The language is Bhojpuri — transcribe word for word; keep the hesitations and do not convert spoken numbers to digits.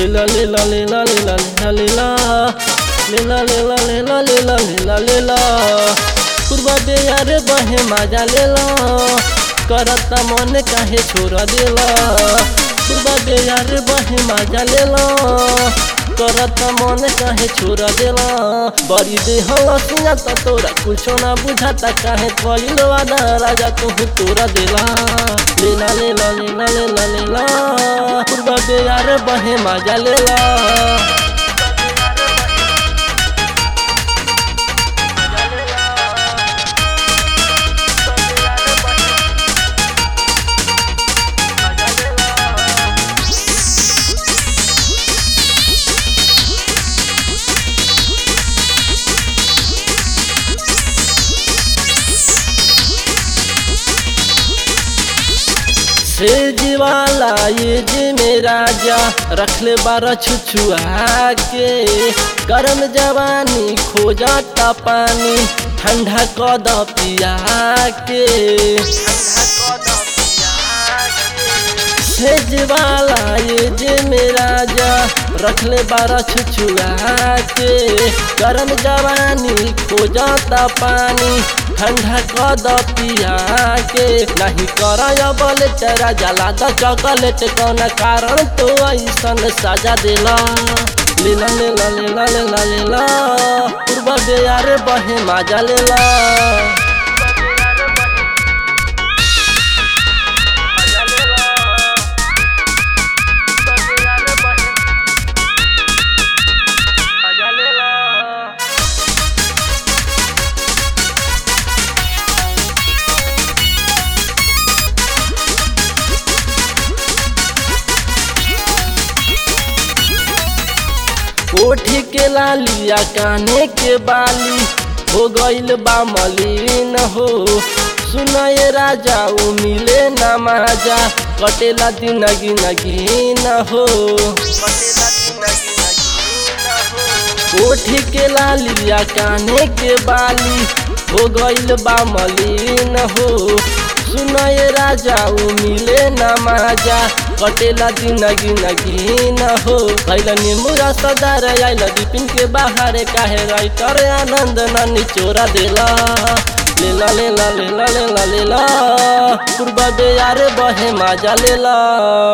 लेला लेला लेला लेला लेला लेला लेला लेला लेला लेला लेला पूर्वा दे यार बहे मजा लेला करता मन काहे छोड़ा देला पूर्वा दे यार बहे मजा लेला करता मन काहे छोड़ा देला बड़ी दे हलसिया त तोरा कुछो ना बुझाता काहे कोइल वादा राजा तू तोरा देला लेला लेला लेला लेला लेला पूर्वा दे यार बहे मजा लेला सेज वाला ये जे मेरा जा रख ले बारह छुछुआ के गरम जवानी खो जाता पानी ठंडा कद पिया के सेज वाला ये जे मेरा जा रख ले बारह छुछुआ के गरम जवानी खो जाता पानी ठंडा कद पिया के नहीं कर बल तेरा जला द चॉकलेट कौन कारण तो ऐसन सजा देला लेला लेला लेला लेला लेला पूर्वा दे यार बहे मजा लेला ओठी के लालिया काने के बाली हो गइल बा मलिन हो सुनाए राजा उ मिले ना माजा कटेला दिन गिन हो ओठी के लालिया काने के बाली हो गइल बा मलिन हो सुनाए राजा उ मिले ना माजा कटेला दिन गिन हो भैल निमुरा सदार आइल विपिन के बाहर काहे राइटर आनंद न निचोरा देला लेला लेला लेला लेला लेला पूर्वा दे यार बहे मजा लेला।